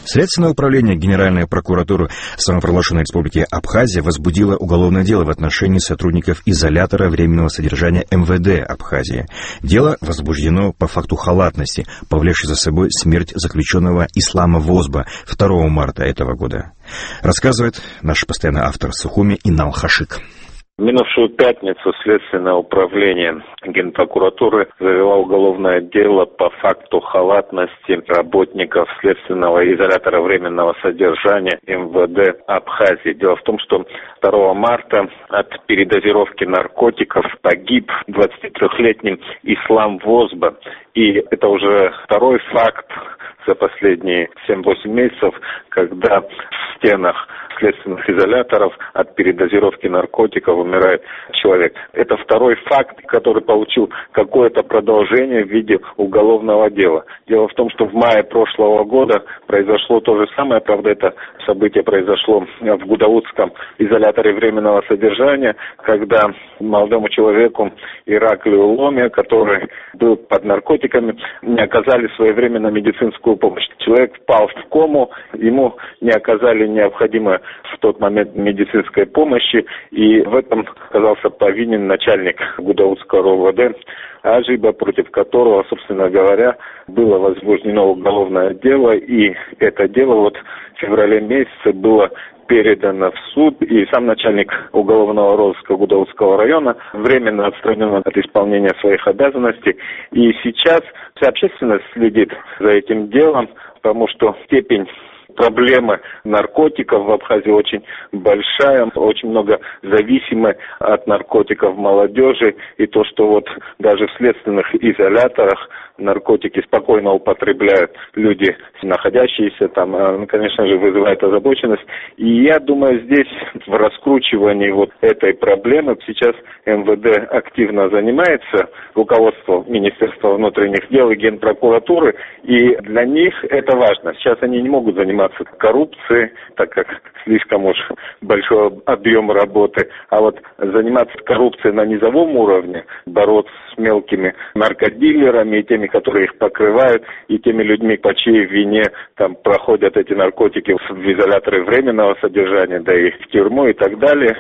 Следственное управление Генеральной прокуратуры самопровозглашенной Республики Абхазия возбудило уголовное дело в отношении сотрудников изолятора временного содержания МВД Абхазии. Дело возбуждено по факту халатности, повлекшей за собой смерть заключенного Ислама Возба 2 марта этого года. Рассказывает наш постоянный автор Сухуми Инал Хашик. В минувшую пятницу Следственное управление Генпрокуратуры завело уголовное дело по факту халатности работников Следственного изолятора временного содержания МВД Абхазии. Дело в том, что 2 марта от передозировки наркотиков погиб 23-летний Ислам Возба. И это уже второй факт за последние 7-8 месяцев, когда в стенах следственных изоляторов от передозировки наркотиков умирает человек. Это второй факт, который получил какое-то продолжение в виде уголовного дела. Дело в том, что в мае прошлого года произошло то же самое, правда, это событие произошло в Гудаутском изоляторе временного содержания, когда молодому человеку Ираклию Ломе, который был под наркотиками, не оказали своевременно медицинскую помощь. Человек впал в кому, ему не оказали необходимую в тот момент медицинской помощи, и в этом оказался повинен начальник Гудаутского РОВД Ажиба, против которого, собственно говоря, было возбуждено уголовное дело, и это дело в феврале месяце было передано в суд, и сам начальник уголовного розыска Гудаутского района временно отстранен от исполнения своих обязанностей. И сейчас вся общественность следит за этим делом, потому что степень проблемы наркотиков в Абхазии очень большая, очень много зависимой от наркотиков молодежи, и то, что даже в следственных изоляторах наркотики спокойно употребляют люди, находящиеся там, конечно же, вызывает озабоченность. И я думаю, здесь в раскручивании этой проблемы сейчас МВД активно занимается, руководство Министерства внутренних дел и Генпрокуратуры, и для них это важно. Сейчас они не могут заниматься коррупцией, так как слишком уж большой объем работы, а заниматься коррупцией на низовом уровне, бороться с мелкими наркодилерами и теми, которые их покрывают, и теми людьми, по чьей вине там проходят эти наркотики в изоляторы временного содержания, да и в тюрьму и так далее.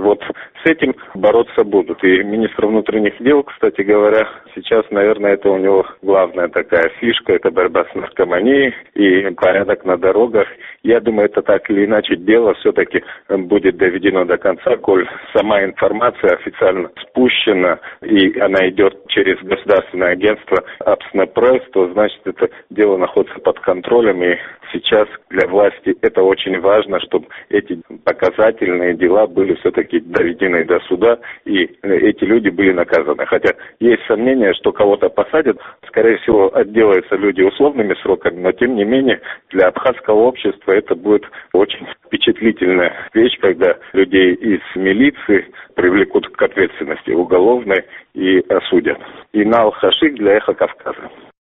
С этим бороться будут. И министр внутренних дел, кстати говоря, сейчас, наверное, это у него главная такая фишка, это борьба с наркоманией и порядок на дорогах. Я думаю, это так или иначе дело все-таки будет доведено до конца, коль сама информация официально спущена, и она идет через государственное агентство Апснепресс, то значит это дело находится под контролем, и сейчас для власти это очень важно, чтобы эти показательные дела были все-таки доведены до суда, и эти люди были наказаны. Хотя есть сомнения, что кого-то посадят, скорее всего, отделаются люди условными сроками, но тем не менее для абхазского общества это будет очень впечатлительная вещь, когда людей из милиции привлекут к ответственности уголовной и осудят. Инал Хашик для Эхо Кавказа.